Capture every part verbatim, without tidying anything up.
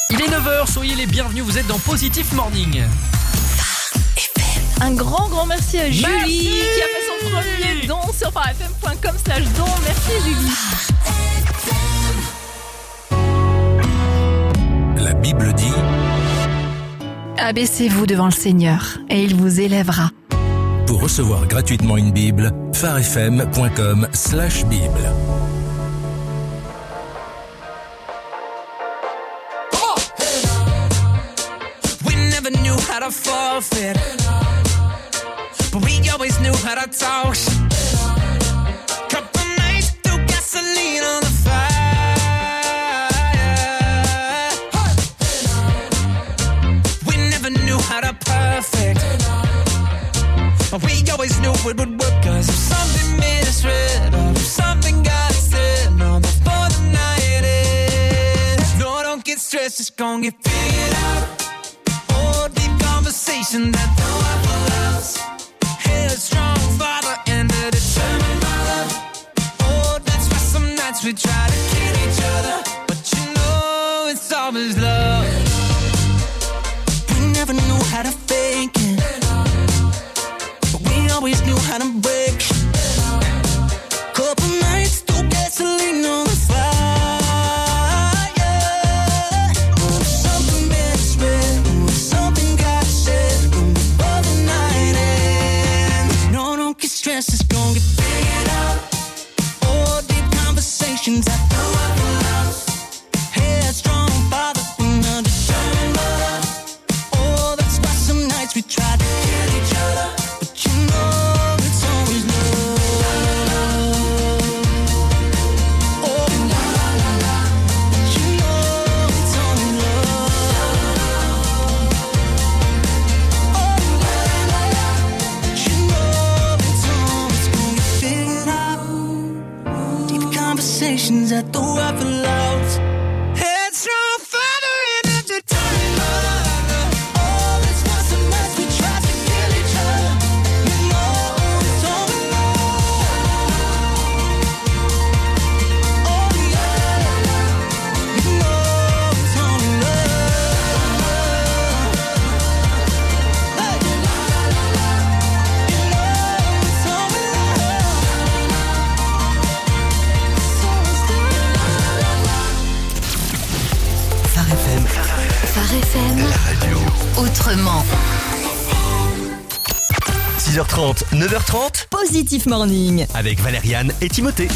Il est neuf heures, soyez les bienvenus, vous êtes dans Positif Morning. Un grand grand merci à Julie Merci qui a fait son premier don sur farfm point com slash don. Merci Julie. La Bible dit: Abaissez-vous devant le Seigneur et il vous élèvera. pour recevoir gratuitement une Bible, farfm point com slash Bible. We never knew how to forfeit, but we always knew how to talk. Couple nights threw gasoline on the fire. We never knew how to perfect, but we always knew it would work. Cause if something made us red, or if something got said, no, before the night ends. No, don't get stressed, it's gonna get figured out. Conversation that don't have a loss. Headstrong father and a determined mother. Oh, that's why some nights we try to kill each other, but you know it's always love. We never knew how to fake it, but we always knew how to break. Couple nights threw gasoline on the fire. Stress is gonna get figured out. All deep conversations at the Waffle House. Headstrong father and a determined mother. Oh, that's why some nights we try to kill each other, but you know it's always love. Oh, la la la la. But you know it's always love. Oh, la la la la. But you know conversations at the Waffle House. Headstrong father and a determined mother. Oh, that's why some nights we try to kill each other. You know it's only love. Oh, yeah. You know it's only love. Hey. You know it's only love. Phare F M, La radio. autrement. six heures trente, neuf heures trente, Positif Morning. avec Valériane et Timothée.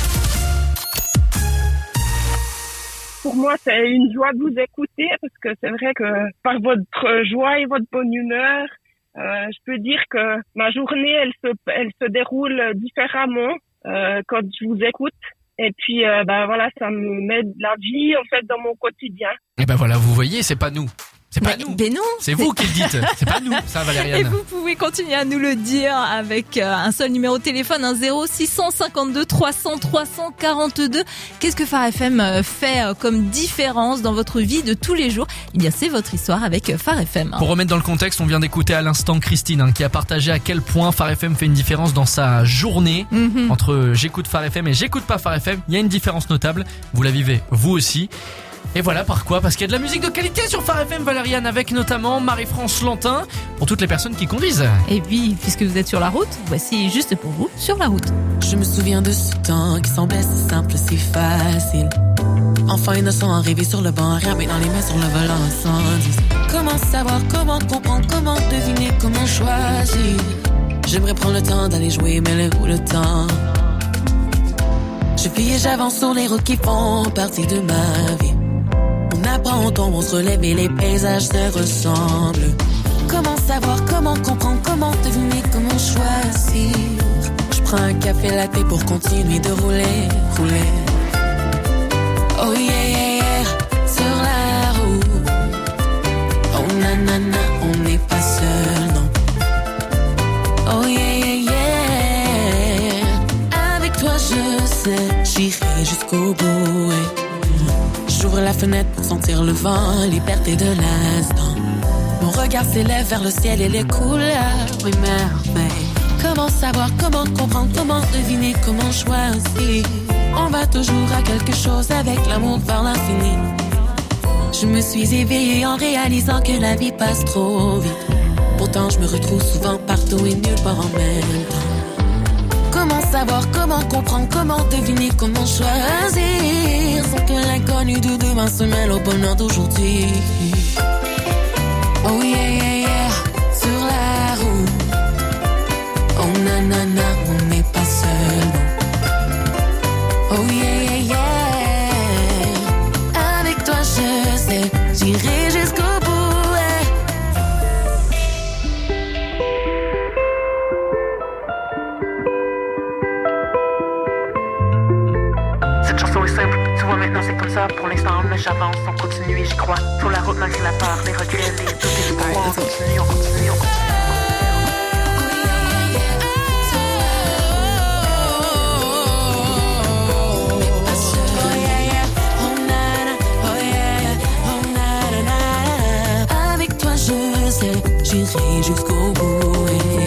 Pour moi, c'est une joie de vous écouter parce que c'est vrai que par votre joie et votre bonne humeur, euh, je peux dire que ma journée, elle se, elle se déroule différemment euh, quand je vous écoute. Et puis, euh, ben voilà, ça me met de la vie en fait dans mon quotidien. Et ben voilà, vous voyez, c'est pas nous. C'est pas Mais, nous. mais non. C'est vous qui le dites. C'est pas nous, ça, Et Valériane. vous pouvez continuer à nous le dire avec euh, un seul numéro de téléphone, un zéro six cent cinquante-deux trois cents trois cent quarante-deux. Qu'est-ce que Phare F M euh, fait euh, comme différence dans votre vie de tous les jours? Eh bien, c'est votre histoire avec euh, Phare F M. Pour remettre dans le contexte, on vient d'écouter à l'instant Christine hein, qui a partagé à quel point Phare F M fait une différence dans sa journée. Mhm. Entre euh, j'écoute Phare F M et j'écoute pas Phare F M, il y a une différence notable. Vous la vivez vous aussi. Et voilà par quoi, parce qu'il y a de la musique de qualité sur Phare F M, Valériane, avec notamment Marie-France Lantin pour toutes les personnes qui conduisent. Et puis, puisque vous êtes sur la route, voici juste pour vous, Sur la route. Je me souviens de ce temps qui semblait si simple, si facile. Enfant innocent arrivé sur le banc, rien mais dans les mains sur le volant sans dix. Comment savoir, comment comprendre, comment deviner, comment choisir. J'aimerais prendre le temps d'aller jouer, mais le où le temps. Je vis et j'avance sur les routes qui font partie de ma vie. On apprend, on tombe, on se relève et les paysages se ressemblent. Comment savoir, comment comprendre, comment deviner, comment choisir. Je prends un café latte pour continuer de rouler, rouler. Oh yeah, yeah, yeah, sur la route. Oh nanana, on n'est pas seul, non. Oh yeah, yeah, yeah. Avec toi je sais, j'irai jusqu'au bout, ouais. J'ouvre la fenêtre pour sentir le vent, liberté de l'instant. Mon regard s'élève vers le ciel et les couleurs, oui merveille. Comment savoir, comment comprendre, comment deviner, comment choisir. On va toujours à quelque chose avec l'amour vers l'infini. Je me suis éveillée en réalisant que la vie passe trop vite. Pourtant je me retrouve souvent partout et nulle part en même temps. Comment savoir, comment comprendre, comment deviner, comment choisir, sans que l'inconnu de demain se mêle au bonheur d'aujourd'hui. Oh yeah yeah yeah, sur la route. Oh nanana, on n'est pas seul. Oh yeah yeah yeah, avec toi je sais, j'irai jusqu'au bout. Maintenant c'est comme ça, pour l'instant mais j'avance, on continue et j'y crois. Sur la route malgré la peur, les regrets, les doutes et les poids. On continue, on continue, on continue. Avec toi je sais, j'irai jusqu'au bout.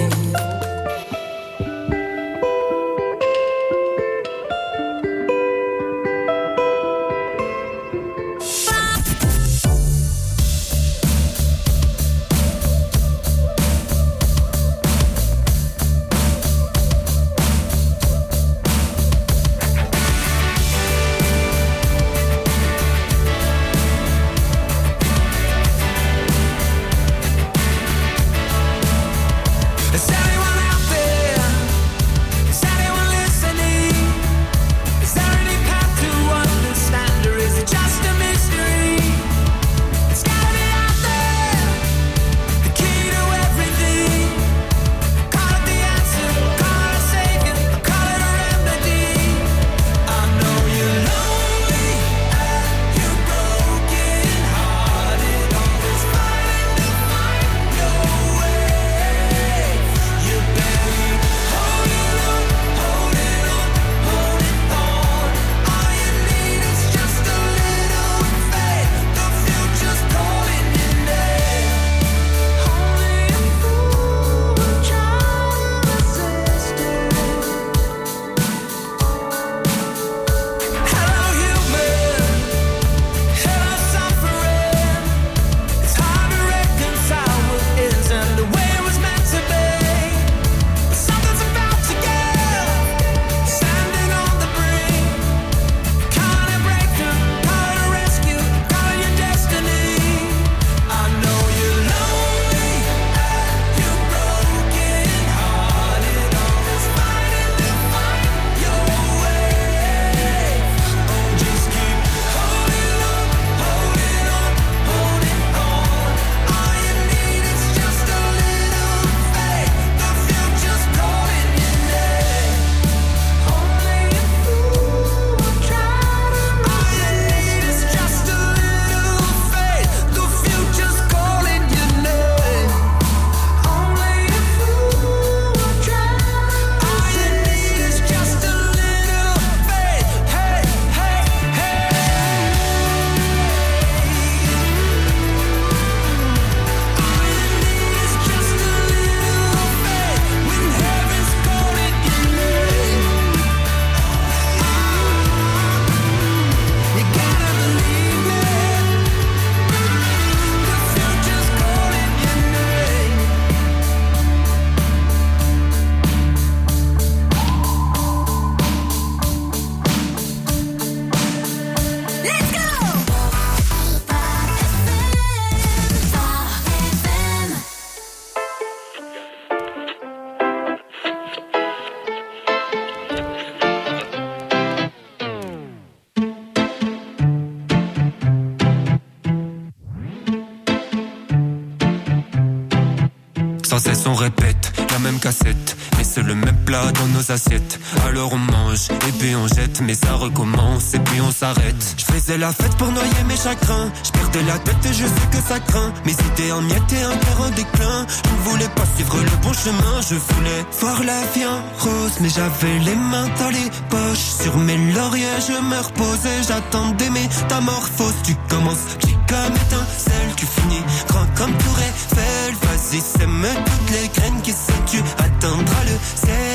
Sans cesse on répète la même cassette, mais c'est le même plat dans nos assiettes. Alors on mange et puis on jette, mais ça recommence et puis on s'arrête. Je faisais la fête pour noyer mes chagrins, je perdais la tête et je sais que ça craint. Mes idées en miettes et un cœur en déclin. Je ne voulais pas suivre le bon chemin, je voulais voir la vie en rose, mais j'avais les mains dans les poches. Sur mes lauriers je me reposais, j'attendais métamorphoses. Tu commences petit comme étincelle, tu finis grand comme Tour Eiffel. Vas-y, sème toutes les graines qui se tu atteindras le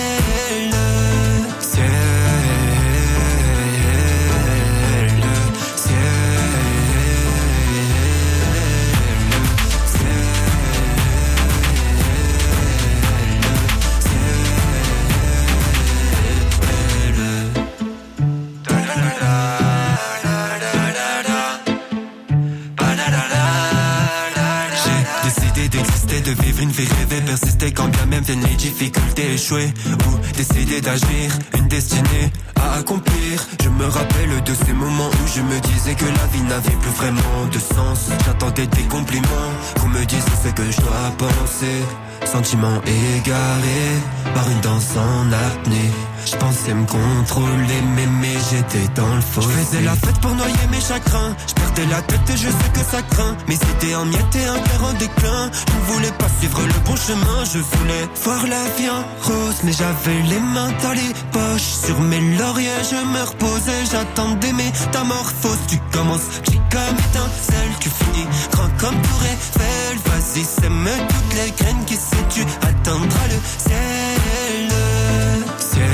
ciel, ciel, ciel. J'ai décidé d'exister, de vivre une vie rêvée, persister quand bien même viennent les difficultés, échouer ou décider d'agir, une destinée à accomplir. Je me rappelle de ces moments où je me disais que la vie n'avait plus vraiment de sens. J'attendais des compliments, qu'on me dise ce que je dois penser. Sentiments égarés par une danse en apnée. Je pensais me contrôler, mais, mais j'étais dans le fossé. Je faisais la fête pour noyer mes chagrins. Je perdais la tête et je sais que ça craint. Mes idées en miettes et un cœur en déclin. Je ne voulais pas suivre le bon chemin. Je voulais voir la vie en rose, mais j'avais les mains dans les poches. Sur mes lauriers je me reposais. J'attendais métamorphoses. Tu commences petit comme étincelle, tu finis grand comme tour Eiffel. Vas-y, sème toutes les graines qui sais tu atteindras le ciel. Ciel.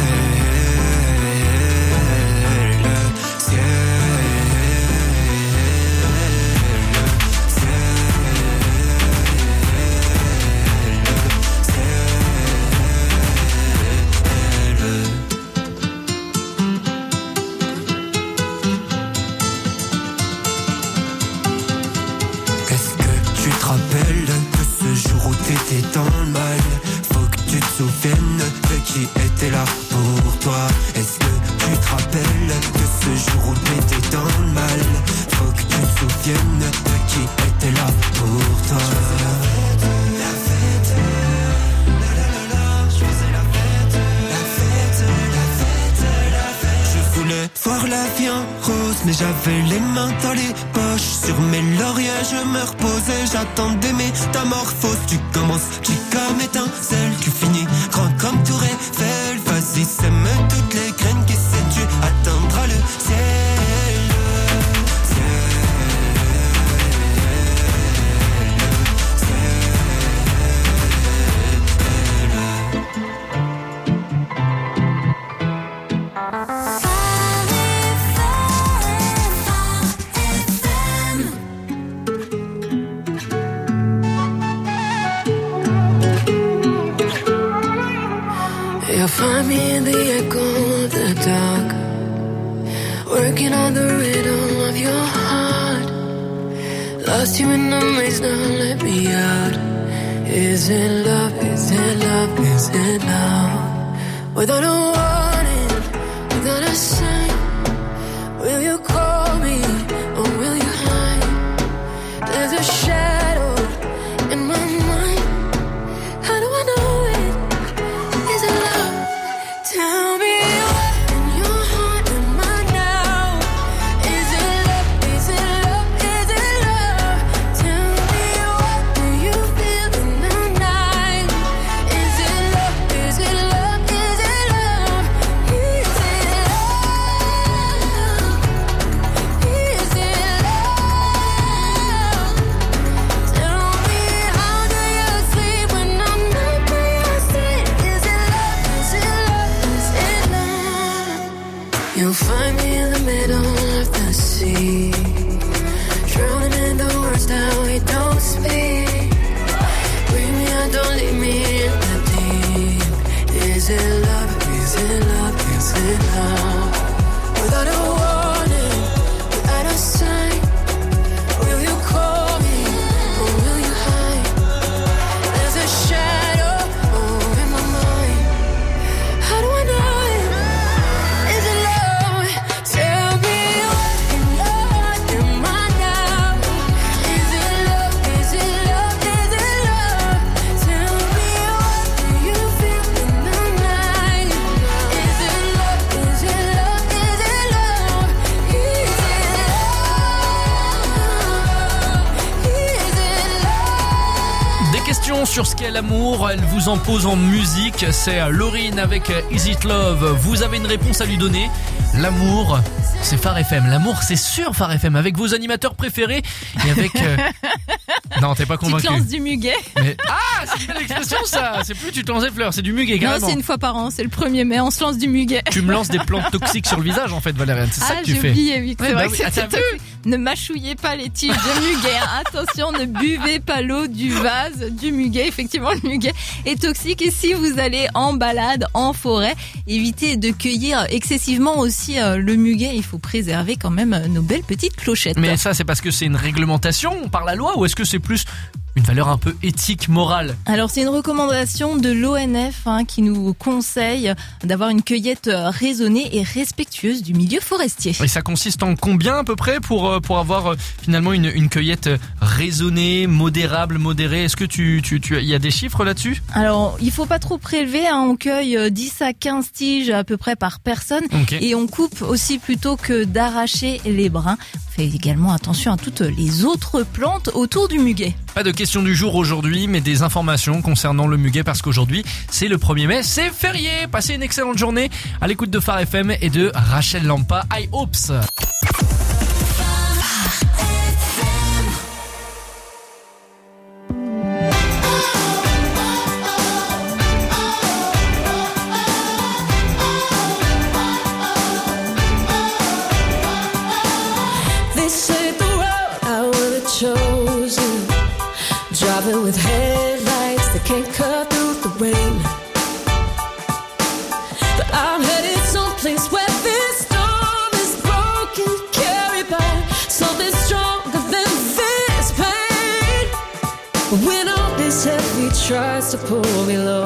T'étais dans le mal, faut que tu te souviennes de qui était là pour toi. Est-ce que tu te rappelles de ce jour où t'étais dans le mal? Faut que tu te souviennes de qui était là pour toi. La fête, la la la la, je faisais la fête, la fête, la fête, la fête. Je voulais voir la vie en rose, mais j'avais les mains dans les poches. Sur mes lauriers je me reposais, j'attendais métamorphoses. Tu commences petit comme étincelle, tu finis grand comme tour Eiffel. Vas-y, sème toutes les graines qui sais tu atteindras le ciel. You'll find me in the echo of the dark, working on the rhythm of your heart. Lost you in the maze, now let me out. Is it love, is it love, is it love? Without a warning, without a sign, will you call me or will you hide? There's a shadow in my mind. How do I know it? Is it love? Tell me what in your heart am I now? Is it love? Is it love? Is it love? Tell me what do you feel in the night? Is it love? Is it love? Is it love? Is it love? Is it love? Tell me how do you sleep when I'm not by your side? Is it love? Is it love? Is it love? You'll find me in the middle of the sea, drowning in the words that we don't speak. Bring me out, don't leave me in the deep. Is it love? Is it love? Is it love? Without a warning, without a sign, will you call me or will you hide? There's a shadow over my mind. How do I know it? Is it love? Tell me what in your heart am I now? Is it love? Is it love? Is it love? Tell me what do you feel in the night? Is it love? Is it love? Is it love? Is it love? Is it love? Des questions sur ce qu'est l'amour, elle vous en pose en musique, c'est Laurine avec Is It Love. Vous avez une réponse à lui donner. L'amour, c'est Phare F M. L'amour, c'est sur Phare F M avec vos animateurs préférés et avec... euh, Non, t'es pas Tu convaincu. te lances du muguet. Mais... Ah, c'est une belle expression ça. C'est plus tu te lances des fleurs, c'est du muguet Non, carrément. c'est une fois par an, c'est le premier mai, on se lance du muguet. Tu me lances des plantes toxiques sur le visage en fait, Valériane. C'est ça Ah, que tu j'ai fais. oublié, oui, que Ouais, c'est bah vrai oui. que Ah, c'était t'as vu toxique. ne mâchouillez pas les tiges de muguet. Hein. Attention, ne buvez pas l'eau du vase du muguet. Effectivement, le muguet est toxique. Et si vous allez en balade, en forêt, évitez de cueillir excessivement aussi euh, le muguet. Il faut préserver quand même nos belles petites clochettes. Mais ça, c'est parce que c'est une réglementation par la loi ou est-ce que c'est plus une valeur un peu éthique, morale? Alors c'est une recommandation de l'O N F hein, qui nous conseille d'avoir une cueillette raisonnée et respectueuse du milieu forestier. Et ça consiste en combien à peu près pour pour avoir finalement une, une cueillette raisonnée, modérable, modérée? Est-ce que tu tu tu il y a des chiffres là-dessus? Alors il faut pas trop prélever, hein, on cueille dix à quinze tiges à peu près par personne Okay. Et on coupe aussi plutôt que d'arracher les brins. On fait également attention à toutes les autres plantes autour du muguet. Pas de question du jour aujourd'hui, mais des informations concernant le muguet parce qu'aujourd'hui, c'est le premier mai, c'est férié. Passez une excellente journée à l'écoute de Phare F M et de Rachel Lampa, I Hopes. This ain't the road I would've chosen. Driving with headlights that can't cut through the rain. But I'm headed someplace where this storm is broken, carried by something stronger than this pain. When all this heavy tries to pull me low,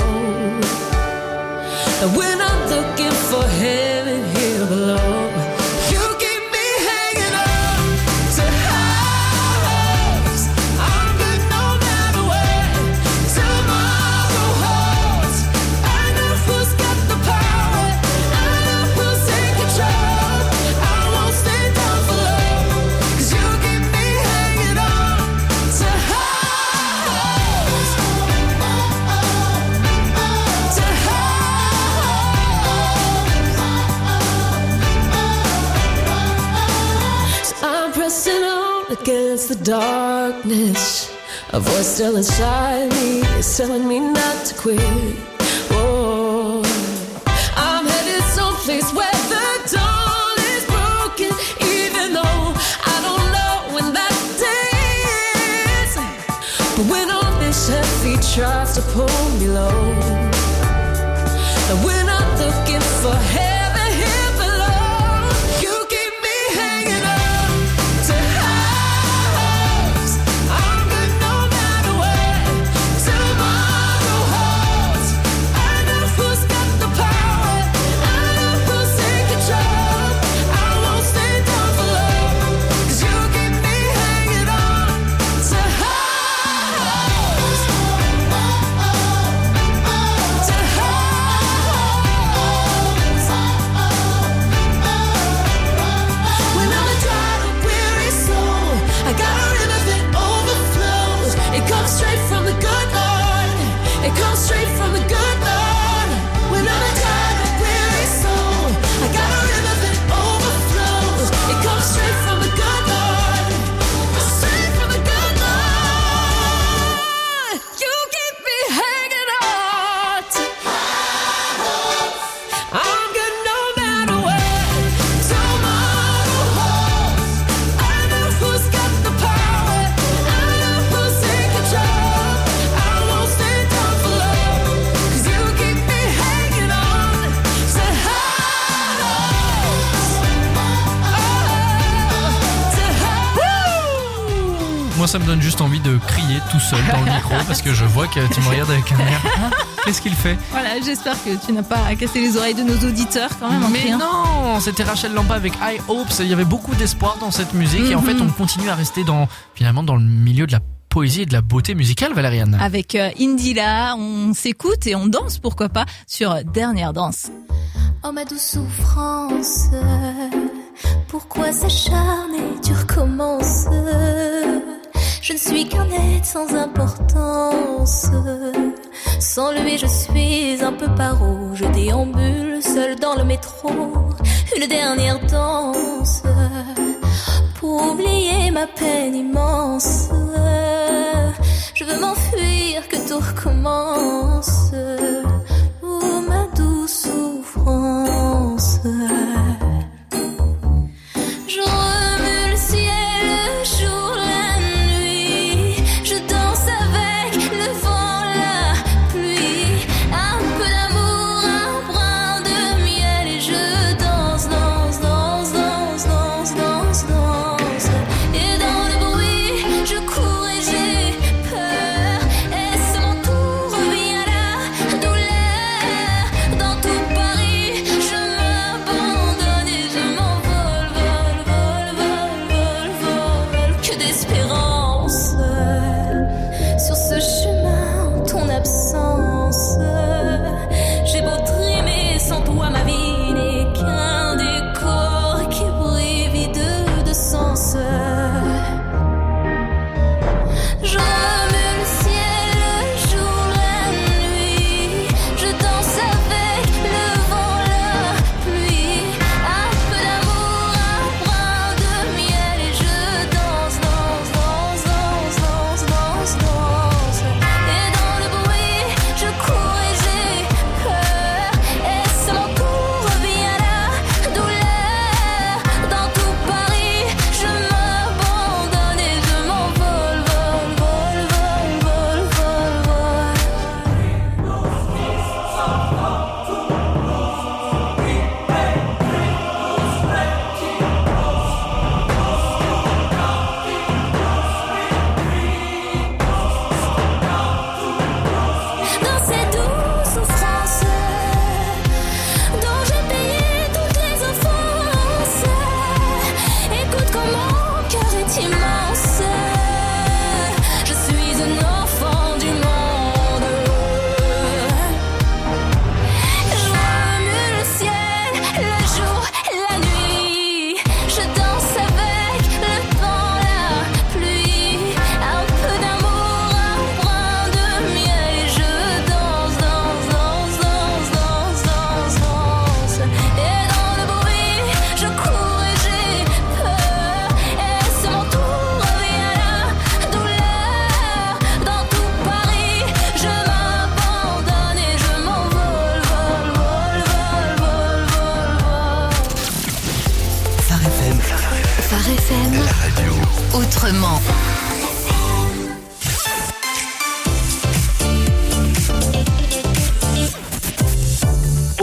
and when I'm looking for heaven here below, you keep me hanging on to highs. I'm good no matter what tomorrow holds. I know who's got the power, I know who's in control. I won't stay down for long, 'cause you keep me hanging on to highs. To highs. So I'm pressing on against the darkness. A voice still inside me is telling me not to quit. Whoa. I'm headed someplace where the dawn is broken, even though I don't know when that day is. But when all this heavy tries to pull me low, and when I'm looking for heaven here below, you keep me hanging on to highs. I'm good no matter what tomorrow holds. I know who's got the power, I know who's in control. I won't stay down for long, 'cause you keep me hanging on to highs. To highs. When I'm a tired and weary soul, I got a river that overflows. It comes straight from the good Lord. It comes straight from the good Lord. When I'm a tired and weary soul, I got a river that overflows. It comes straight from the good Lord. Straight from the good Lord. You keep me hanging on to highs. I'm good no matter what tomorrow holds. I know who's got the power, I know who's in control. I won't stay down for long, 'cause you keep me hanging on to highs. Oh, to highs. Moi, ça me donne juste envie de crier tout seul dans le micro parce que je vois que tu me regardes avec un air. Qu'est-ce qu'il fait? Voilà, j'espère que tu n'as pas cassé les oreilles de nos auditeurs quand même. en Mais criant. non, c'était Rachel Lampa avec I Hopes. Il y avait beaucoup d'espoir dans cette musique et en Mhm. fait, on continue à rester dans finalement dans le milieu de la poésie et de la beauté musicale, Valériane. Avec euh, Indila, on s'écoute et on danse, pourquoi pas, sur Dernière Danse. Oh ma douce souffrance, pourquoi s'acharner, tu recommences. Je ne suis qu'un être sans importance. Sans lui je suis un peu paro. Je déambule seul dans le métro. Une dernière danse pour oublier ma peine immense. Je veux m'enfuir, que tout recommence. Oh ma douce souffrance. Je remue le ciel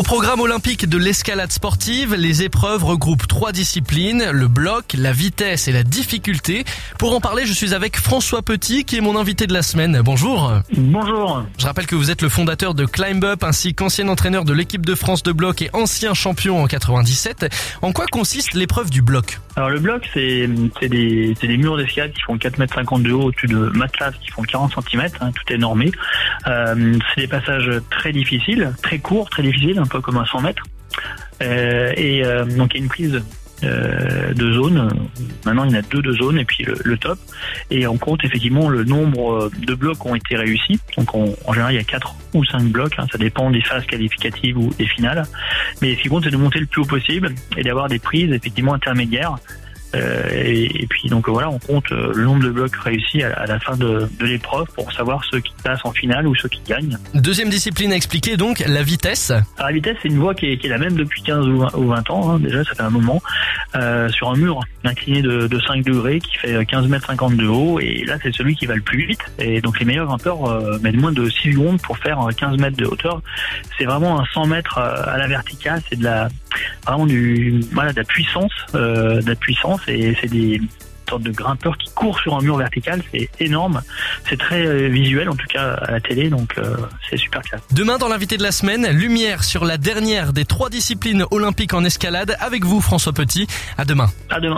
Au programme olympique de l'escalade sportive, les épreuves regroupent trois disciplines, le bloc, la vitesse et la difficulté. Pour en parler, je suis avec François Petit qui est mon invité de la semaine. Bonjour. Bonjour. Je rappelle que vous êtes le fondateur de Climb Up ainsi qu'ancien entraîneur de l'équipe de France de bloc et ancien champion en quatre-vingt-dix-sept. En quoi consiste l'épreuve du bloc ? Alors le bloc, c'est, c'est, des, c'est des murs d'escalade qui font quatre mètres cinquante de haut au-dessus de matelas qui font quarante centimètres, hein, tout est normé. Euh, c'est des passages très difficiles, très courts, très difficiles, un peu comme un cent mètres. Euh, et euh, donc il y a une prise euh, de zone. Maintenant il y en a deux de zone et puis le, le top. Et on compte effectivement le nombre de blocs qui ont été réussis. Donc on, en général il y a quatre ou cinq blocs, hein, ça dépend des phases qualificatives ou des finales. Mais ce qui compte c'est de monter le plus haut possible et d'avoir des prises effectivement intermédiaires. Euh, et, et puis donc voilà, on compte euh, le nombre de blocs réussis à, à la fin de, de l'épreuve pour savoir ceux qui passent en finale ou ceux qui gagnent. Deuxième discipline à expliquer donc, la vitesse. Alors, la vitesse, c'est une voie qui est, qui est la même depuis quinze ou vingt ans, hein, déjà ça fait un moment, euh, sur un mur incliné de, de cinq degrés qui fait quinze mètres cinquante de haut, et là c'est celui qui va le plus vite. Et donc les meilleurs grimpeurs euh, mettent moins de six secondes pour faire quinze mètres de hauteur. C'est vraiment un cent mètres à la verticale, c'est de la vraiment du voilà de la puissance, euh, de la puissance. Et c'est des sortes de grimpeurs qui courent sur un mur vertical, c'est énorme, c'est très euh, visuel en tout cas à la télé, donc euh, c'est super classe. Demain dans l'invité de la semaine, lumière sur la dernière des trois disciplines olympiques en escalade avec vous François Petit. À demain. À demain.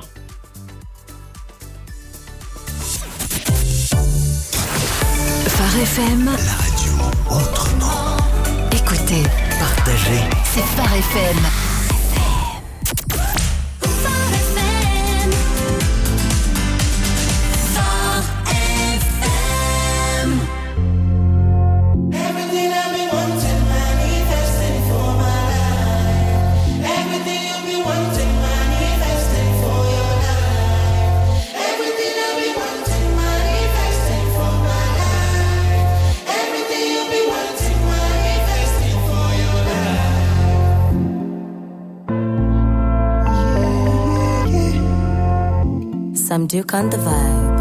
Phare F M. La radio autrement. Écoutez, Partagez. c'est Phare F M. Some Duke on the vibe.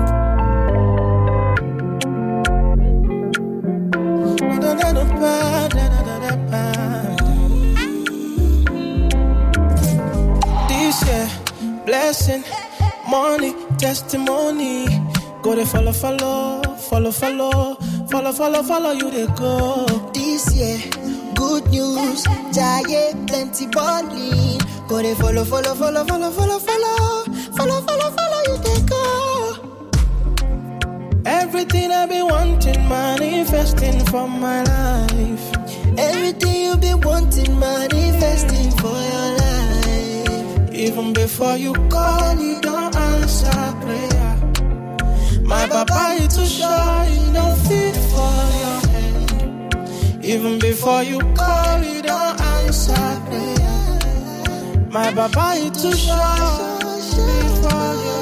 This year, blessing, money, testimony. Go to follow, follow, follow, follow, follow, follow, follow you they go. This year, good news, giant plenty balling. Go to follow, follow, follow, follow, follow, follow, follow, follow, follow you they go. Everything I've been wanting, manifesting for my life. Everything you've been wanting, manifesting for your life. Even before you call, you don't answer prayer. My papa, you too shy, you don't fit for your hand. Even before you call, you don't answer prayer. My papa, you too shy, you fit for your hand.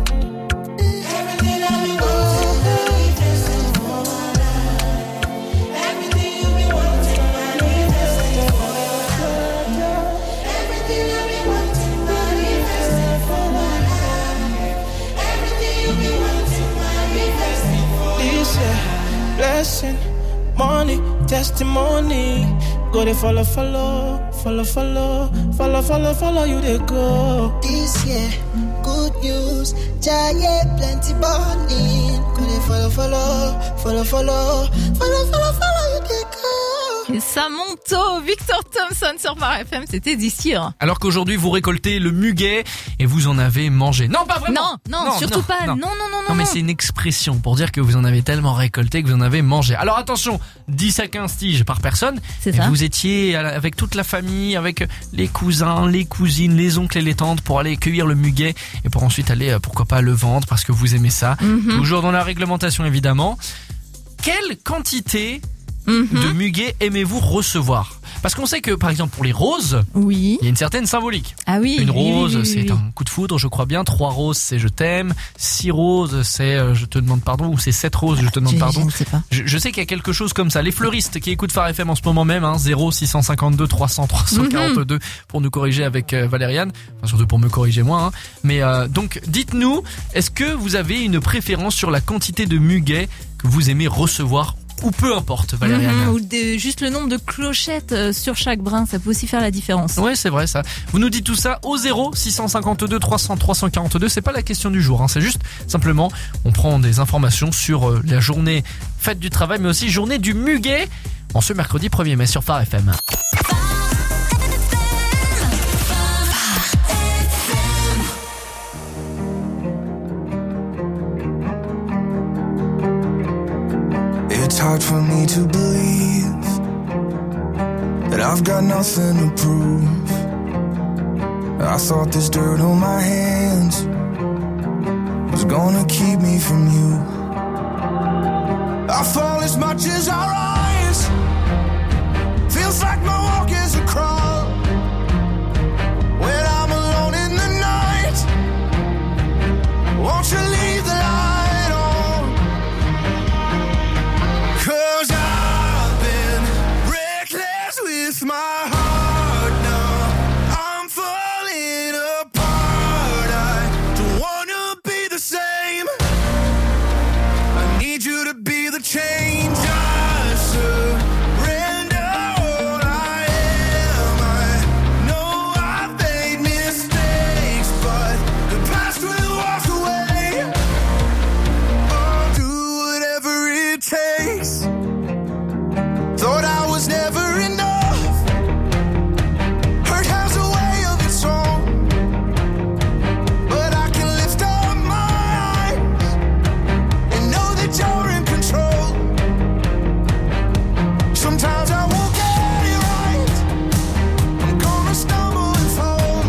Everything I've been wanting, manifesting for my life. Everything you've been wanting, manifesting for your life. Everything I've been wanting, manifesting for my life. Everything you've been wanting, manifesting for your life. This year, blessing, money, testimony. Go they follow, follow, follow, follow, follow, follow, follow you they go. This year, good news, giant plenty balling. Go they follow, follow, follow, follow, follow, follow, follow you they go. Et ça monte au Victor Thompson sur Phare F M, c'était d'ici. Alors qu'aujourd'hui vous récoltez le muguet et vous en avez mangé. Non, pas vraiment. Non, non, surtout pas. Non, non, non, non. Non, mais c'est une expression pour dire que vous en avez tellement récolté que vous en avez mangé. Alors attention, dix à quinze tiges par personne. C'est et ça. vous étiez avec toute la famille, avec les cousins, les cousines, les oncles et les tantes pour aller cueillir le muguet et pour ensuite aller, pourquoi pas, le vendre parce que vous aimez ça. Mhm. Toujours dans la réglementation évidemment. Quelle quantité Mhm. de muguet aimez-vous recevoir? Parce qu'on sait que, par exemple, pour les roses, oui, il y a une certaine symbolique. Ah oui. Une oui, oui, rose, oui, oui, c'est oui. un coup de foudre, je crois bien. Trois roses, c'est je t'aime. Six roses, c'est euh, je te demande pardon. Ou c'est sept roses, je te demande Je- pardon. je ne sais pas. Je, je sais qu'il y a quelque chose comme ça. Les fleuristes qui écoutent Phare F M en ce moment même, hein, zéro six cent cinquante-deux trois cents trois cent quarante-deux pour nous corriger avec euh, Valériane. Enfin, surtout pour me corriger moi. Hein. Mais euh, donc, dites-nous, est-ce que vous avez une préférence sur la quantité de muguet que vous aimez recevoir ou peu importe, Valériane. Mhm, ou des- juste le nombre de clochettes euh, sur chaque brin, ça peut aussi faire la différence. Ouais, c'est vrai ça. Vous nous dites tout ça au zéro six cent cinquante-deux trois cents trois cent quarante-deux. C'est pas la question du jour, hein. C'est juste simplement on prend des informations sur euh, la journée fête du travail, mais aussi journée du muguet en ce mercredi premier mai sur Phare F M. It's hard for me to believe that I've got nothing to prove. I thought this dirt on my hands was gonna keep me from you. I fall as much as I rise. Feels like my walk is a crawl. When I'm alone in the night, won't you leave the light on? 'Cause I've been reckless with my heart now. I'm falling apart. I don't wanna be the same. I need you to be the change I surrender all I am. I know I've made mistakes, but the past will wash away. I'll do whatever it takes. Thought I was never enough. Hurt has a way of its own. But I can lift up my eyes and know that you're in control. Sometimes I won't get it right. I'm gonna stumble and fall.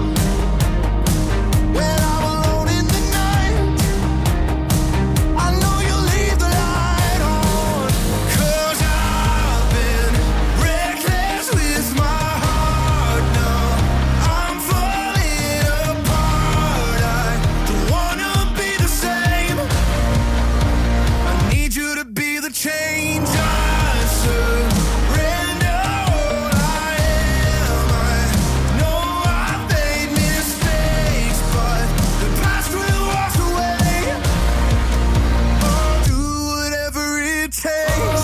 When I'm alone in the night, I know you'll leave the light on. 'Cause I've been reckless with my heart now. I'm falling apart. I don't wanna be the same. I need you to be the change I surrender all I am. I know I've made mistakes, but the past will wash away. I'll do whatever it takes.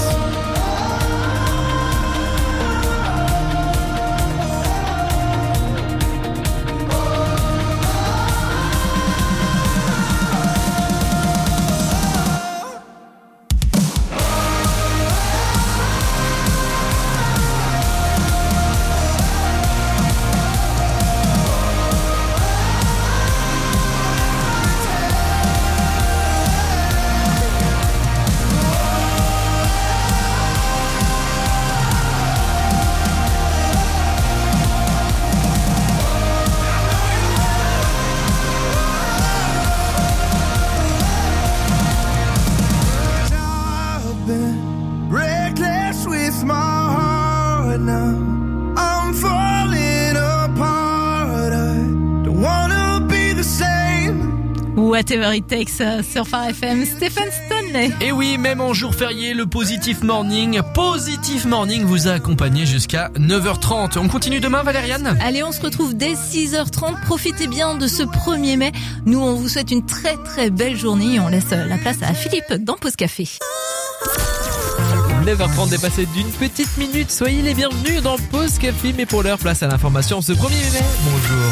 I've been reckless with my heart now. I'm falling apart. I don't wanna be the same. Whatever it takes euh, sur Phare F M, Stephen Stanley. Et oui, même en jour férié, le Positive Morning, Positive Morning vous a accompagné jusqu'à neuf heures trente. On continue demain, Valériane? Allez, on se retrouve dès six heures trente. Profitez bien de ce premier mai. Nous, on vous souhaite une très très belle journée. On laisse la place à Philippe dans Pause Café. neuf heures trente dépassé d'une petite minute. Soyez les bienvenus dans Pause Café. Mais pour l'heure, place à l'information ce premier mai. Bonjour.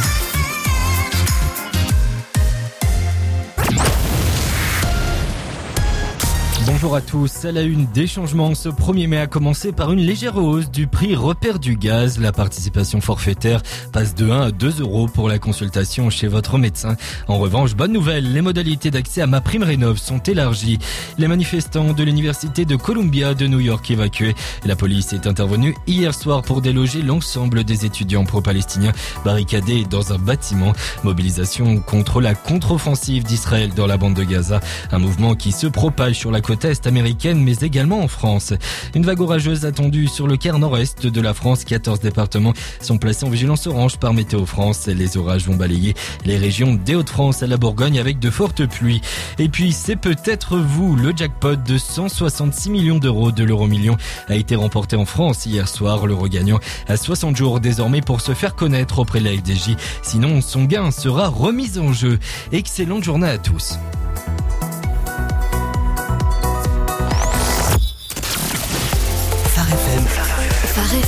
Bonjour à tous. À la une des changements, ce premier mai a commencé par une légère hausse du prix repère du gaz. La participation forfaitaire passe de un à deux euros pour la consultation chez votre médecin. En revanche, bonne nouvelle, les modalités d'accès à MaPrimeRénov' sont élargies. Les manifestants de l'université de Columbia de New York évacués. La police est intervenue hier soir pour déloger l'ensemble des étudiants pro-palestiniens barricadés dans un bâtiment. Mobilisation contre la contre-offensive d'Israël dans la bande de Gaza. Un mouvement qui se propage sur la côte est américaine, mais également en France. Une vague orageuse attendue sur le quart nord-est de la France. quatorze départements sont placés en vigilance orange par Météo France. Les orages vont balayer les régions des Hauts-de-France à la Bourgogne avec de fortes pluies. Et puis, c'est peut-être vous. Le jackpot de cent soixante-six millions d'euros de l'euro-million a été remporté en France hier soir. Le regagnant a soixante jours désormais pour se faire connaître auprès de la F D J. Sinon, son gain sera remis en jeu. Excellente journée à tous.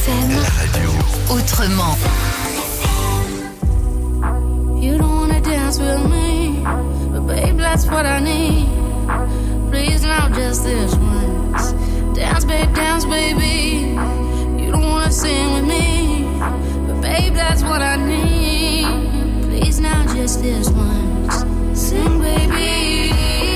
F M. La radio. Autrement. You don't wanna dance with me, but babe, that's what I need. Please now, just this once. Dance, babe, dance, baby. You don't wanna sing with me, but babe, that's what I need. Please now, just this once. Sing, baby.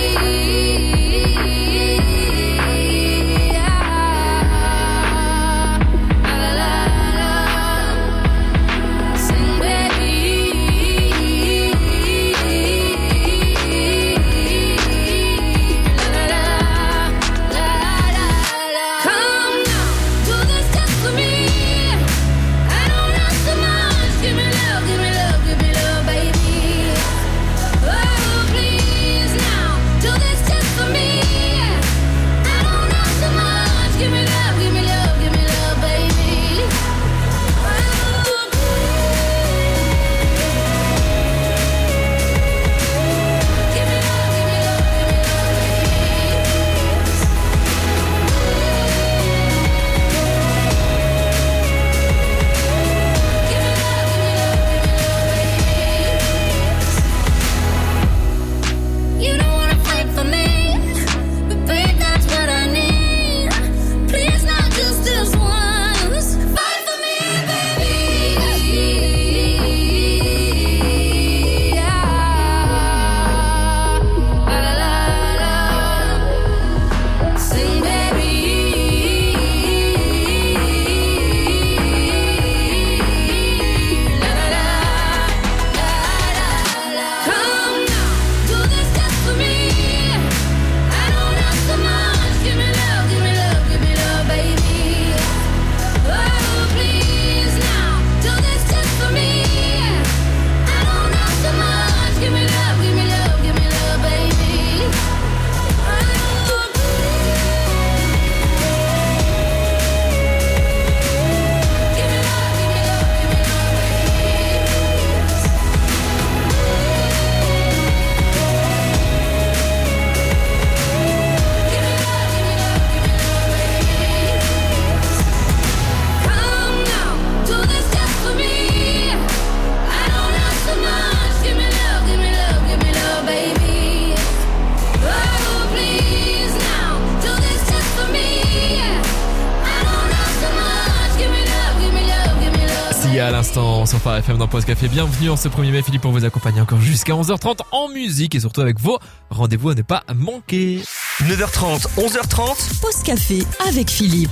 À l'instant sur Phare F M dans Pause Café. Bienvenue en ce premier mai. Philippe pour vous accompagner encore jusqu'à onze heures trente en musique et surtout avec vos rendez-vous à ne pas manquer. neuf heures trente, onze heures trente. Pause Café avec Philippe.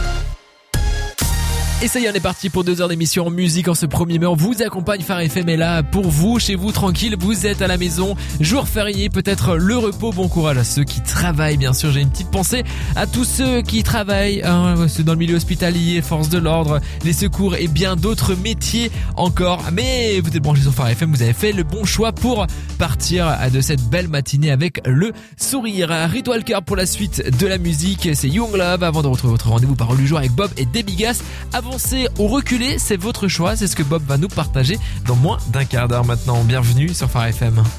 Et ça y est, on est parti pour deux heures d'émission en musique en ce premier mai. On vous accompagne, Phare F M est là pour vous, chez vous, tranquille. Vous êtes à la maison, jour férié, peut-être le repos. Bon courage à ceux qui travaillent, bien sûr. J'ai une petite pensée à tous ceux qui travaillent hein, ceux dans le milieu hospitalier, force de l'ordre, les secours et bien d'autres métiers encore. Mais vous êtes branchés sur Phare F M, vous avez fait le bon choix pour partir de cette belle matinée avec le sourire. Ritual Cœur pour la suite de la musique, c'est Young Love. Avant de retrouver votre rendez-vous parole du jour avec Bob et Debbie Gass. Avancer ou reculer, c'est votre choix, c'est ce que Bob va nous partager dans moins d'un quart d'heure maintenant. Bienvenue sur Phare F M.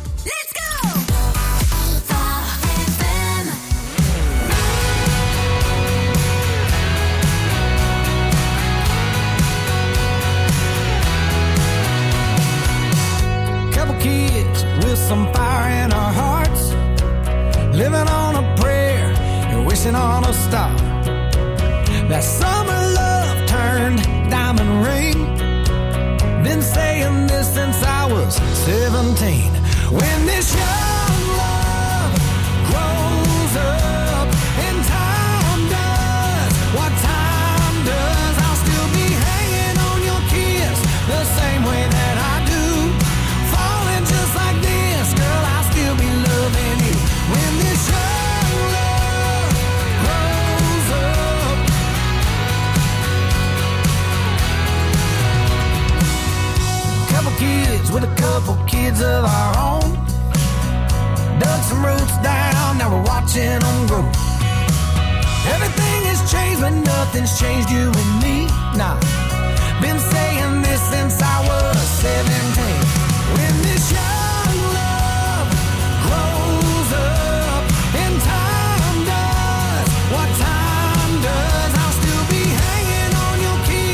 Couple kids with some fire in our hearts, living on a prayer and wishing on a star. That summer love turned diamond ring. Been saying this since I was seventeen. When this young love grows up and time does what time does, I'll still be hanging on your kiss the same way that I do. Falling just like this, girl, I'll still be loving you. When this young love grows up. Couple kids with a couple kids of our own. Dug some roots down, now we're watching them grow. Everything has changed, but nothing's changed you and me. Nah, been saying this since I was seventeen. When this young love grows up and time does what time does, I'll still be hanging on your kiss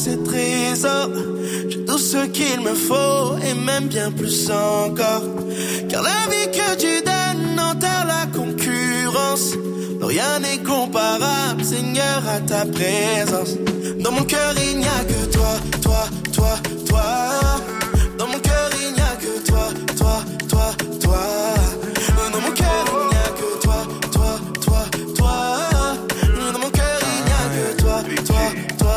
ces trésors. J'ai tout ce qu'il me faut et même bien plus encore. Car la vie que tu donnes enterre la concurrence. Non, rien n'est comparable, Seigneur, à ta présence. Dans mon cœur, il n'y a que toi, toi, toi, toi. Dans mon cœur, il n'y a que toi, toi, toi, toi. Dans mon cœur, il n'y a que toi, toi, toi, toi. Dans mon cœur, il n'y a que toi, toi, toi,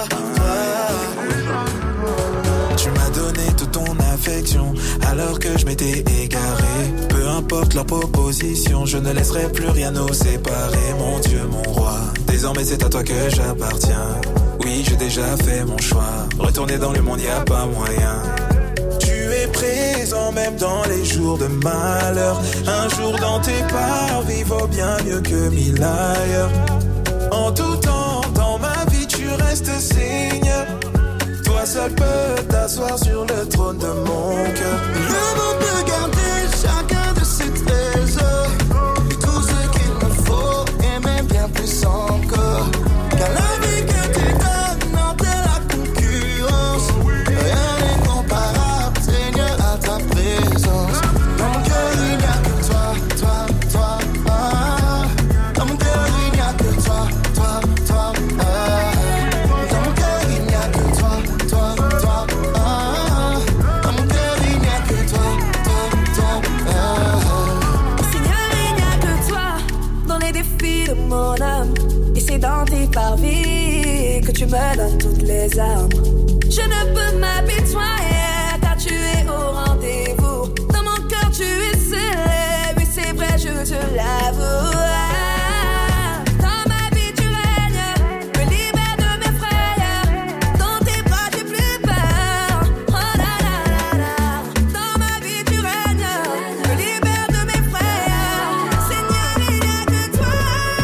toi. Tu m'as donné toute ton affection alors que je m'étais égaré. Peu importe leur proposition, je ne laisserai plus rien nous séparer. Mon Dieu, mon roi, désormais c'est à toi que j'appartiens. Oui, j'ai déjà fait mon choix. Retourner dans le monde, y a pas moyen. Tu es présent même dans les jours de malheur. Un jour dans tes parvis vaut bien mieux que mille ailleurs. En tout temps, dans ma vie, tu restes Seigneur. Toi seul peux t'asseoir sur le trône de mon cœur. Le monde peut garder chacun de ses trésors et tout ce qu'il me faut et même bien plus encore. Car la vie que tu donnes enterre la concurrence. Rien n'est comparable, Seigneur, à ta présence. Dans mon cœur il n'y a que toi, toi, toi, ah. Dans mon cœur il n'y a que toi, toi, toi, ah. Dans mon cœur il n'y a que toi, toi, toi, ah. Dans mon cœur il n'y a que toi, toi, toi, ah. Seigneur, il n'y a que toi dans les défis de mon âme. Et c'est dans tes parvis que tu me donnes toutes les armes. Je ne peux m'apitoyer car tu es au rendez-vous. Dans mon cœur tu es scellé, oui c'est vrai je te l'avoue. Dans ma vie tu règnes, me libère de mes frayeurs. Dans tes bras j'ai plus peur. Oh la la la la. Dans ma vie tu règnes, me libère de mes frayeurs. Seigneur, il n'y a que toi.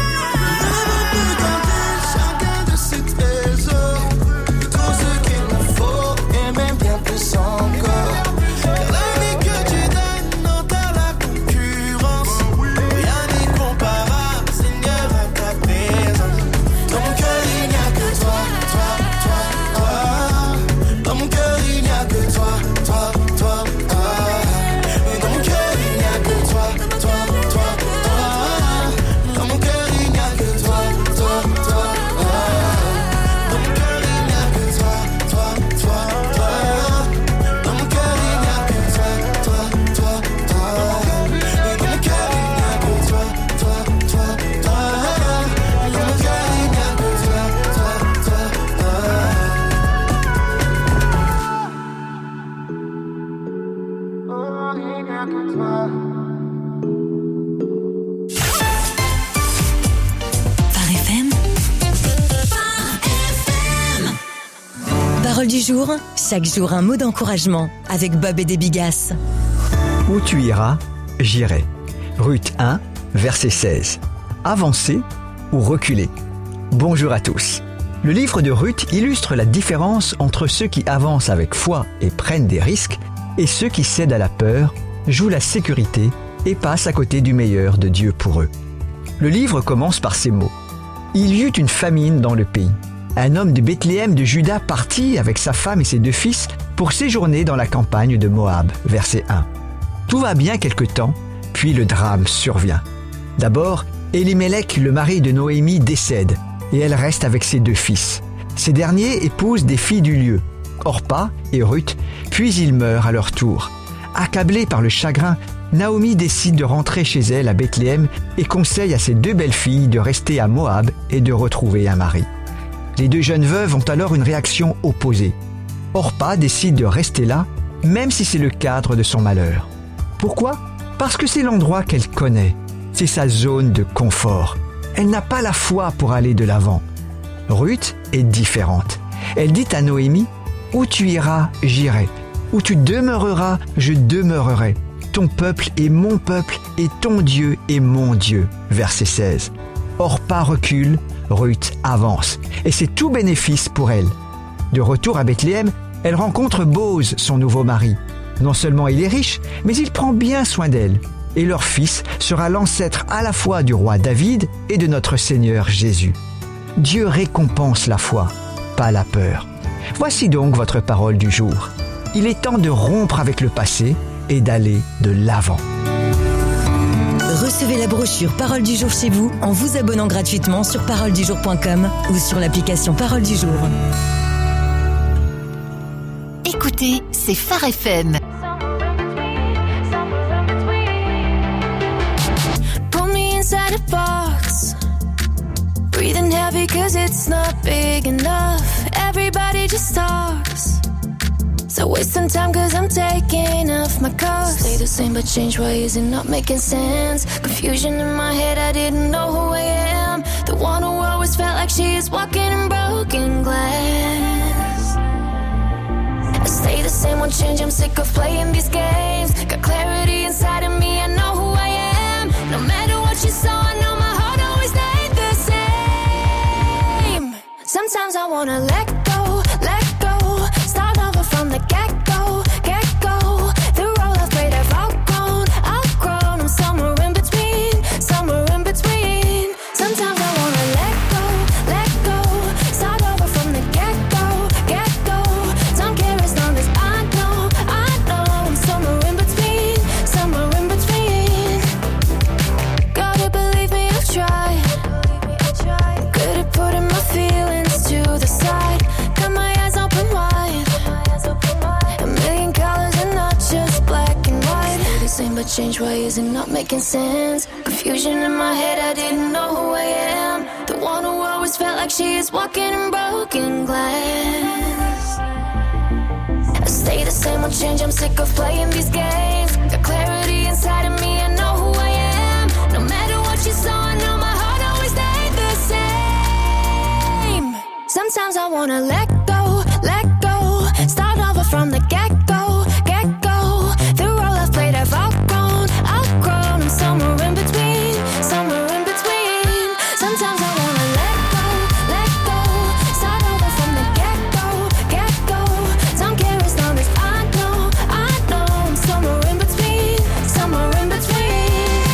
Chacun de ses trésors et tout ce qu'il me faut et même bien plus encore. Car la vie que tu donnes enterre la concurrence. Rien n'est comparable, Seigneur, à ta présence. Dans mon cœur il n'y a que toi, toi, toi, toi. Dans mon cœur il n'y a que toi, toi, toi, ah. Dans mon cœur il n'y a que toi, toi, toi, toi. Dans mon cœur il n'y a que toi, toi, toi, ah. Dans mon cœur il n'y a que toi, toi, toi, toi. Dans mon cœur il n'y a que toi, toi, toi, toi. Dans mon cœur il n'y a que toi, toi, toi, toi. Dans mon cœur il n'y a que toi, toi, toi, toi. Oh, il n'y a que toi. Phare F M. Parole du jour, chaque jour un mot d'encouragement avec Bob et des Bigasses. Où tu iras, j'irai. Ruth un, verset seize. Avancer ou reculer. Bonjour à tous. Le livre de Ruth illustre la différence entre ceux qui avancent avec foi et prennent des risques et ceux qui cèdent à la peur, jouent la sécurité et passent à côté du meilleur de Dieu pour eux. Le livre commence par ces mots. Il y eut une famine dans le pays. Un homme de Bethléem de Juda partit avec sa femme et ses deux fils pour séjourner dans la campagne de Moab. Verset un. Tout va bien quelque temps, puis le drame survient. D'abord, Élimélec, le mari de Noémie, décède et elle reste avec ses deux fils. Ces derniers épousent des filles du lieu, Orpa et Ruth, puis ils meurent à leur tour. Accablée par le chagrin, Naomi décide de rentrer chez elle à Bethléem et conseille à ses deux belles filles de rester à Moab et de retrouver un mari. Les deux jeunes veuves ont alors une réaction opposée. Orpa décide de rester là, même si c'est le cadre de son malheur. Pourquoi ? Parce que c'est l'endroit qu'elle connaît. C'est sa zone de confort. Elle n'a pas la foi pour aller de l'avant. Ruth est différente. Elle dit à Noémie, « Où tu iras, j'irai. Où tu demeureras, je demeurerai. Ton peuple est mon peuple et ton Dieu est mon Dieu. » Verset seize. Orpa recule, Ruth avance. Et c'est tout bénéfice pour elle. De retour à Bethléem, elle rencontre Boz, son nouveau mari. Non seulement il est riche, mais il prend bien soin d'elle. Et leur fils sera l'ancêtre à la fois du roi David et de notre Seigneur Jésus. Dieu récompense la foi, pas la peur. Voici donc votre parole du jour. Il est temps de rompre avec le passé et d'aller de l'avant. Recevez la brochure Parole du jour chez vous en vous abonnant gratuitement sur parole du jour point com ou sur l'application Parole du jour. Écoutez, c'est Phare F M. Put me inside a box, breathing heavy cause it's not big enough. Everybody just talks, so wasting time cause I'm taking off my clothes. Stay the same but change ways and not making sense. Confusion in my head, I didn't know who I am. The one who always felt like she is walking in broken glass. I stay the same, won't change, I'm sick of playing these games. Got clarity inside of me, I know who I am. No matter what you saw, I know my heart always stayed the same. Sometimes I wanna let go, let go. Start over from the get-go, get-go. The role I've played I've outgrown, outgrown. I'm somewhere in between, somewhere in between. Sometimes I wanna let go, let go. Start over from the get-go, get-go. Don't care as long as I know, I know. I'm somewhere in between, somewhere in between. Gotta believe me, I've tried. Good at putting my feelings to the side. Got my eyes open wide. A million colors and not just black and white. Stay the same but change ways and not making sense. Confusion in my head, I didn't know who I am. The one who always felt like she is walking in broken glass. I stay the same, won't change, I'm sick of playing these games. Got clarity inside of me, I know who I am. No matter what you saw, I know my heart always stayed the same. Sometimes I wanna let go, let go. Start over from the get-go, get-go. The role I've played I've outgrown, outgrown. I'm somewhere in between, somewhere in between. Sometimes I wanna let go, let go. Start over from the get-go, get-go. Don't care as long as I know, I know. I'm somewhere in between, somewhere in between.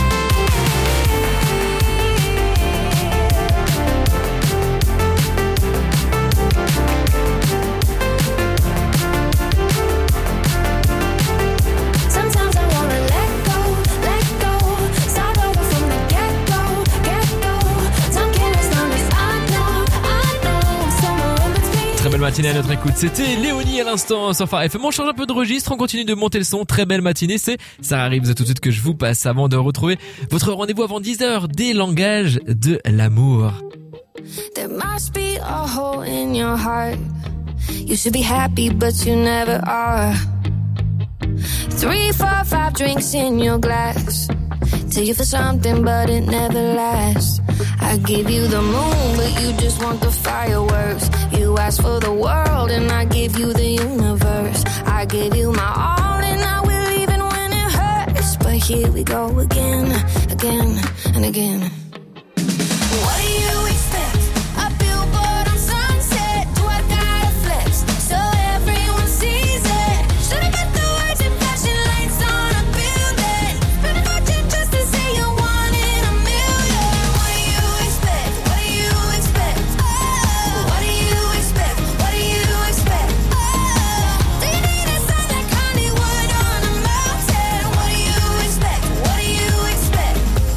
Sometimes I wanna let go, let go. Start over from the get-go, get-go. Don't care as long as I know, I know. I'm somewhere in between. Très belle matinée à notre écoute. C'était Léonie à l'instant sur Phare F M. On change un peu de registre, on continue de monter le son. Très belle matinée, c'est ça arrive tout de suite que je vous passe avant de retrouver votre rendez-vous avant dix heures des langages de l'amour. There must be a hole in your heart. You should be happy, but you never are. Three, four, five drinks in your glass. Till you feel something, but it never lasts. I give you the moon, but you just want the fireworks. You ask for the world, and I give you the universe. I give you my all, and I will even when it hurts. But here we go again, again, and again. What do you expect? A billboard on Sunset? Do I gotta flex so everyone sees it? Should've got the words and flashing lights on a building. Spend a fortune just to say you're one in a million. What do you expect? What do you expect? Oh, what do you expect? What do you expect? Oh, do you need a sign like Hollywood on a mountain? What do you expect? What do you expect?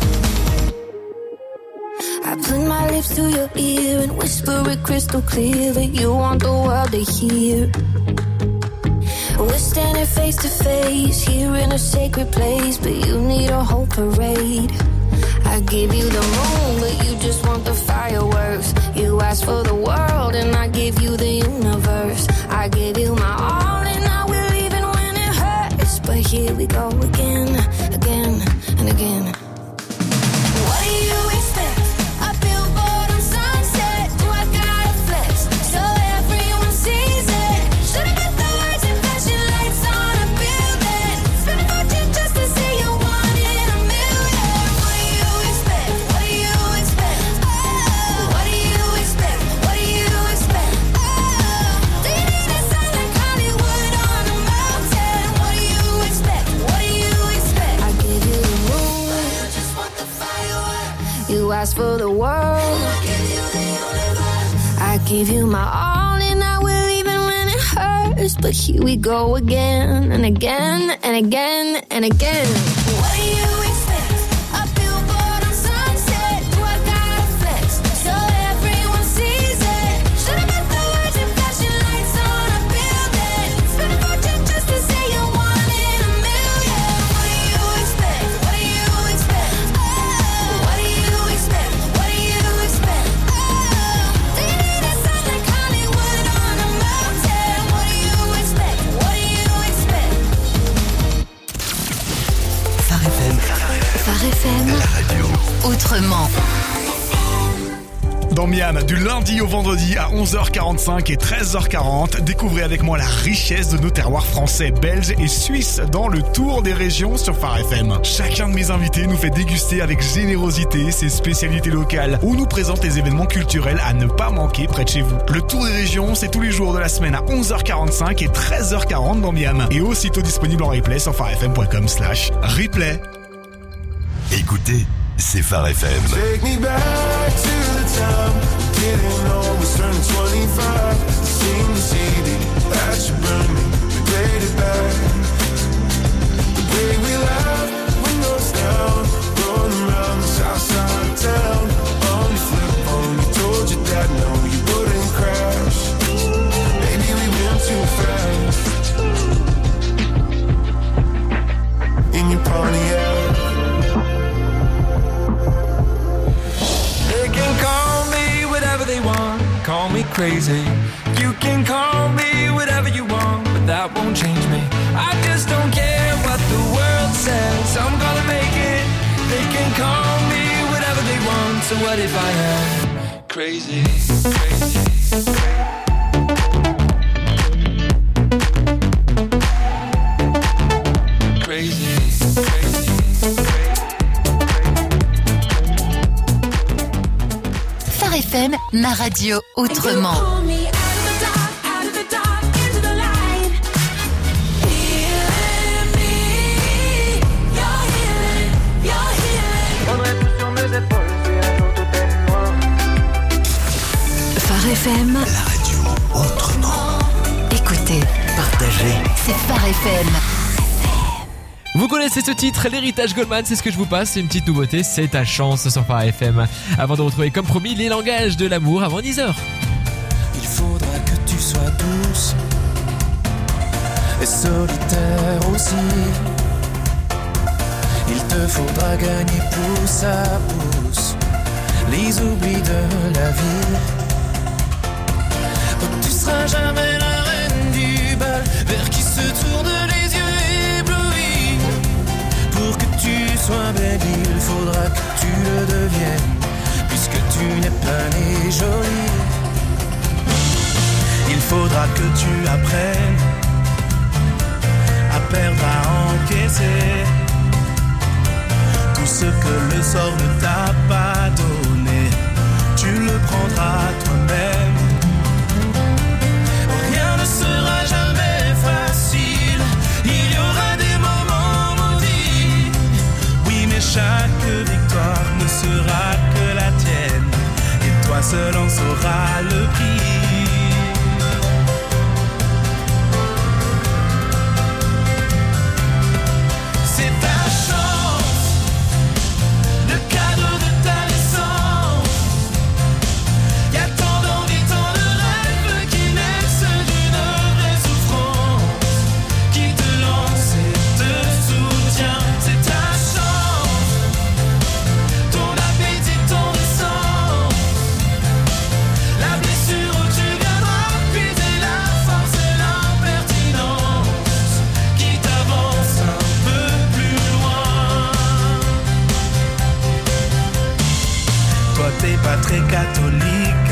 I put my lips to your ear and whisper it crystal clear that you want the world to hear. We're standing face to face here in a sacred place, but you need a whole parade. I give you the moon, but you just want the fireworks. You ask for the world, and I give you the universe. I give you my all, and I will even when it hurts. But here we go again, again, and again. What do you expect? A billboard on Sunset? Do I gotta flex so everyone sees it? Should've got the words and flashing lights on a building. Spend a fortune just to say you're one in a million. What do you expect? What do you expect? Oh, what do you expect? What do you expect? Oh, do you need a sign like Hollywood on a mountain? What do you expect? What do you expect? I give you the moon, but you just want the fireworks. You ask for the world, I give you the universe. I give you my all, and I will even when hers, but here we go again and again and again and again. What do you expect? A billboard on Sunset? Do I gotta flex so everyone sees it? Should I put the words in flashing lights on a building? Spend a fortune just to say you're one in a million. What do you expect? What do you expect? Oh, what do you expect? What do you expect? Oh, do you need a sign like Hollywood on a mountain? What do you expect? What do you expect? Phare F M. Phare F M. La radio. Autrement. Dans Miam, du lundi au vendredi à onze heures quarante-cinq et treize heures quarante, découvrez avec moi la richesse de nos terroirs français, belges et suisses dans le tour des régions sur Phare F M. Chacun de mes invités nous fait déguster avec générosité ses spécialités locales ou nous présente les événements culturels à ne pas manquer près de chez vous. Le tour des régions, c'est tous les jours de la semaine à onze heures quarante-cinq et treize heures quarante dans Miam et aussitôt disponible en replay sur pharefm.com slash replay. Écoutez, c'est Phare F M. Take me back to the time didn't know was turning twenty-five. Seem to see that you burn me, we played it back. The way we laughed, windows down, rolling around the south side of town. On your flip phone, you told your dad no, you wouldn't crash. Maybe we went too fast. In your Pontiac. They want, call me crazy. You can call me whatever you want, but that won't change me. I just don't care what the world says. I'm gonna make it. They can call me whatever they want. So what if I am crazy? Crazy. Crazy. Phare F M, ma radio autrement. Phare F M. La radio autrement. Écoutez, Partagez. c'est Phare F M. Vous connaissez ce titre, l'héritage Goldman, c'est ce que je vous passe, c'est une petite nouveauté, c'est ta chance sur Phare F M. Avant de retrouver comme promis les langages de l'amour avant dix heures. Il faudra que tu sois douce et solitaire aussi. Il te faudra gagner pouce à pouce les oublis de la vie. Tu seras jamais la reine du bal vers qui se tournent les yeux éblouis. Pour que tu sois belle, il faudra que tu le deviennes, puisque tu n'es pas née jolie. Il faudra que tu apprennes à perdre, à encaisser tout ce que le sort ne t'a pas donné. Tu le prendras toi-même. Rien ne sera jamais facile. Il y aura des moments maudits. Oui, mais chaque victoire ne sera que la tienne. Et toi seul en sauras le prix. C'est ta chance, le cadeau de ta naissance. Y a tant d'envie, tant de rêves qui naissent d'une vraie souffrance, qui te lance et te soutient. C'est ta chance, ton appétit, ton essence, la blessure où tu viendras puiser la force et l'impertinence qui t'avance un peu plus loin. Toi t'es pas très catholique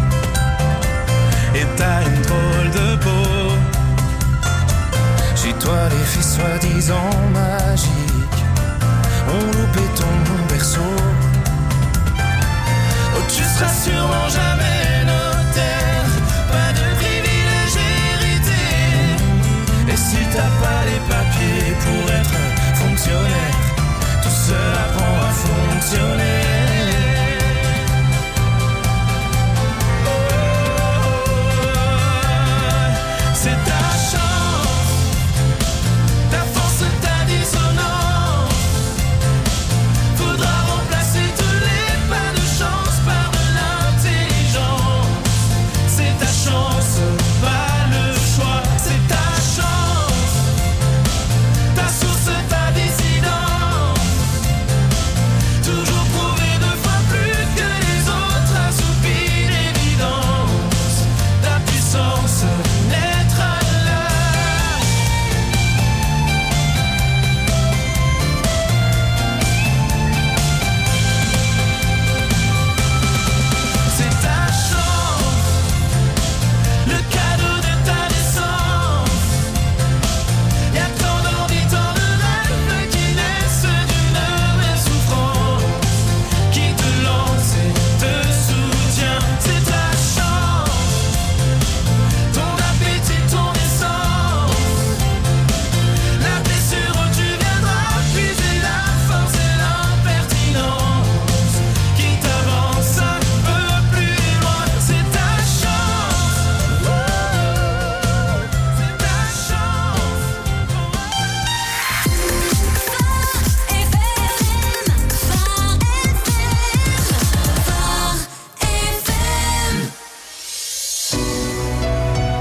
et t'as une drôle de peau. Chez toi les filles soi-disant magiques ont loupé ton berceau. Oh, tu seras sûrement jamais notaire, pas de privilège hérité. Et si t'as pas les papiers pour être fonctionnaire, tout seul apprend à fonctionner. C'est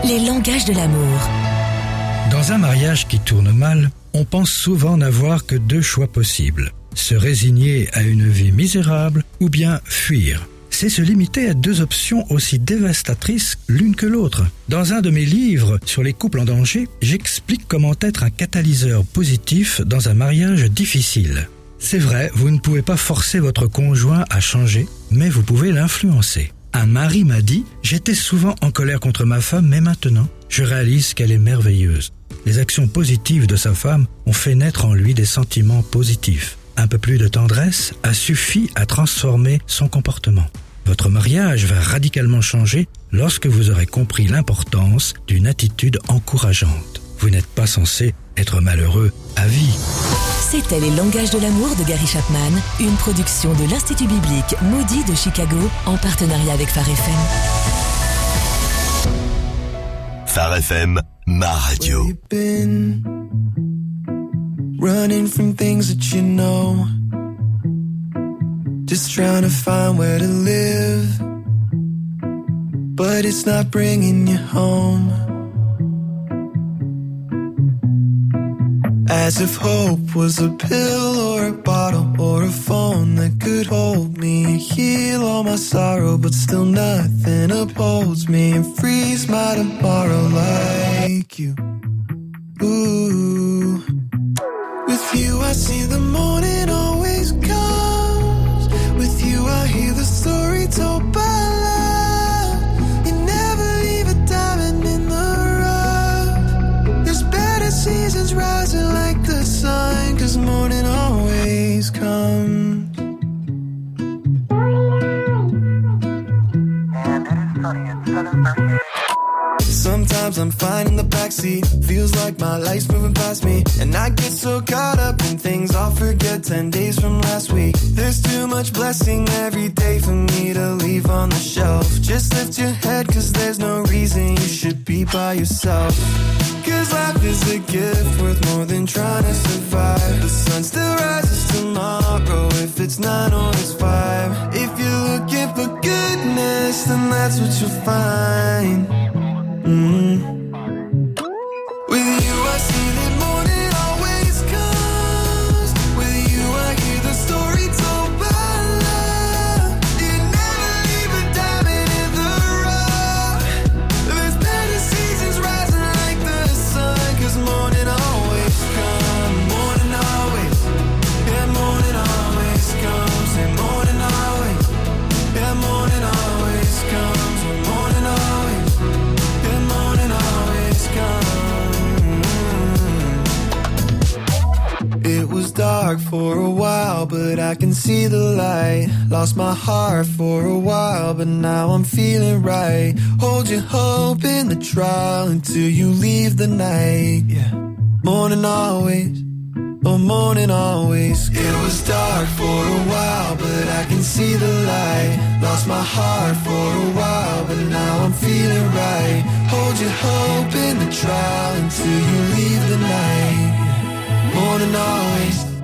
les langages de l'amour. Dans un mariage qui tourne mal, on pense souvent n'avoir que deux choix possibles. Se résigner à une vie misérable ou bien fuir. C'est se limiter à deux options aussi dévastatrices l'une que l'autre. Dans un de mes livres sur les couples en danger, j'explique comment être un catalyseur positif dans un mariage difficile. C'est vrai, vous ne pouvez pas forcer votre conjoint à changer, mais vous pouvez l'influencer. Un mari m'a dit « J'étais souvent en colère contre ma femme, mais maintenant, je réalise qu'elle est merveilleuse. » Les actions positives de sa femme ont fait naître en lui des sentiments positifs. Un peu plus de tendresse a suffi à transformer son comportement. Votre mariage va radicalement changer lorsque vous aurez compris l'importance d'une attitude encourageante. Vous n'êtes pas censé être malheureux à vie. C'était Les langages de l'amour de Gary Chapman, une production de l'Institut biblique Moody de Chicago en partenariat avec Phare F M. Phare F M, ma radio. Where you been? Running from things that you know. Just trying to find where to live. But it's not bringing you home. As if hope was a pill or a bottle or a phone that could hold me, heal all my sorrow, but still nothing upholds me and frees my tomorrow like you. Ooh. With you I see the morning always comes. With you I hear the story told by love. You never leave a diamond in the rough. There's better seasons rising like the sun, 'cause morning always comes. Sometimes I'm fine in the backseat. Feels like my life's moving past me, and I get so caught up in things I'll forget ten days from last week. There's too much blessing every day for me to leave on the shelf. Just lift your head, 'cause there's no reason you should be by yourself. 'Cause life is a gift worth more than trying to survive. The sun still rises tomorrow if it's nine or it's five. If you're looking for goodness, then that's what you'll find. Mm-hmm. With you I see that morning always comes. With you I hear the story told by love. You never leave a diamond in the rough. There's better seasons rising like the sun, 'cause morning always comes. Morning always, yeah, morning always comes. And morning always, yeah, morning always comes. And morning always, it was dark for a while, but I can see the light. Lost my heart for a while, but now I'm feeling right. Hold your hope in the trial until you leave the night. Yeah, morning always, oh morning always. It was dark for a while, but I can see the light. Lost my heart for a while, but now I'm feeling right. Hold your hope in the trial until you leave the night. Morning always.